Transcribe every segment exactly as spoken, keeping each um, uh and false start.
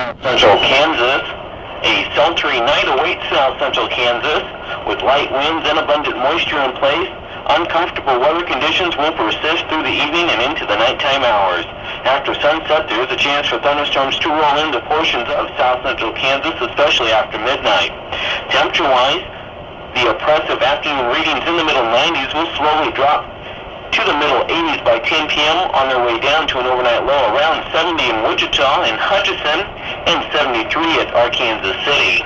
Central Kansas. A sultry night awaits south central Kansas with light winds and abundant moisture in place. Uncomfortable weather conditions will persist through the evening and into the nighttime hours. After sunset, there is a chance for thunderstorms to roll into portions of south central Kansas, especially after midnight. Temperature-wise, the oppressive afternoon readings in the middle nineties will slowly drop to the middle eighties by ten p m on their way down to an overnight low around seventy in Wichita and Hutchinson and seventy-three at Arkansas City.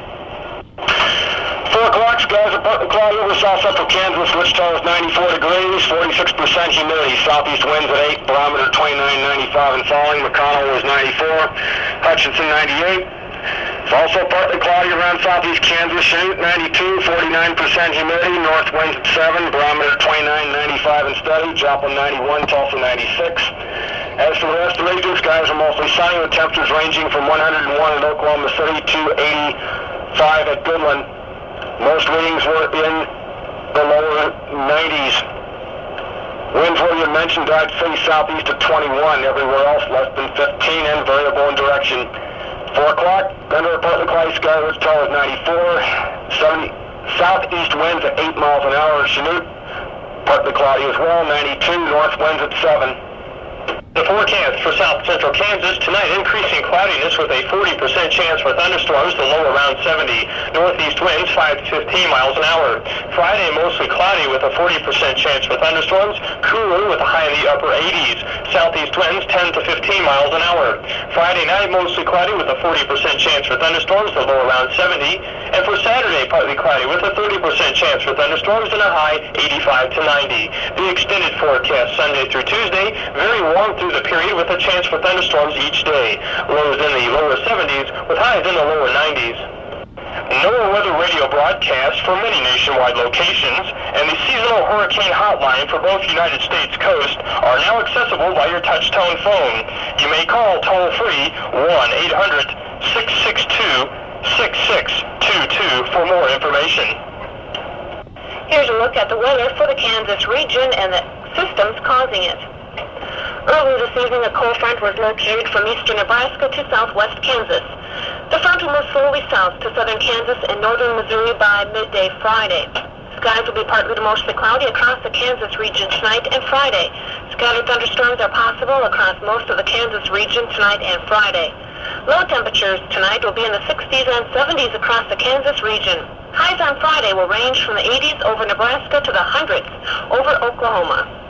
four o'clock, skies are partly cloudy over south central Kansas. Wichita is ninety-four degrees, forty-six percent humidity. Southeast winds at eight, barometer twenty-nine, ninety-five and falling. McConnell was ninety-four, Hutchinson ninety-eight. It's also partly cloudy around southeast Kansas. Chanute ninety-two, forty-nine percent humidity. North winds at seven, barometer twenty-nine, ninety-five and steady. Joplin ninety-one, Tulsa ninety-six. As for the rest of the region, skies are mostly sunny with temperatures ranging from one hundred one at Oklahoma City to eighty-five at Goodland. Most readings were in the lower nineties. Winds, where you mentioned, died free southeast at twenty-one. Everywhere else less than fifteen and variable in direction. four o'clock, under a partly cloudy sky, Wichita is ninety-four. seventy, southeast winds at eight miles an hour. Chanute, partly cloudy as well, ninety-two. North winds at seven. The forecast for south central Kansas tonight, increasing cloudiness with a forty percent chance for thunderstorms, the low around seventy. Northeast winds five to fifteen miles an hour. Friday, mostly cloudy with a forty percent chance for thunderstorms, cooler with a high in the upper eighties. Southeast winds ten to fifteen miles an hour. Friday night, mostly cloudy with a forty percent chance for thunderstorms, the low around seventy. And for Saturday, partly cloudy with a thirty percent chance for thunderstorms and a high eighty-five to ninety. The extended forecast Sunday through Tuesday, very warm through the period with a chance for thunderstorms each day. Lows in the lower seventies with highs in the lower nineties. NOAA weather radio broadcasts for many nationwide locations, and the seasonal hurricane hotline for both United States coast are now accessible by your touch-tone phone. You may call toll-free one eight hundred, six six two, six six two two for more information. Here's a look at the weather for the Kansas region and the systems causing it. Early this evening, a cold front was located from eastern Nebraska to southwest Kansas. The front will move slowly south to southern Kansas and northern Missouri by midday Friday. Skies will be partly to mostly cloudy across the Kansas region tonight and Friday. Scattered thunderstorms are possible across most of the Kansas region tonight and Friday. Low temperatures tonight will be in the sixties and seventies across the Kansas region. Highs on Friday will range from the eighties over Nebraska to the hundreds over Oklahoma.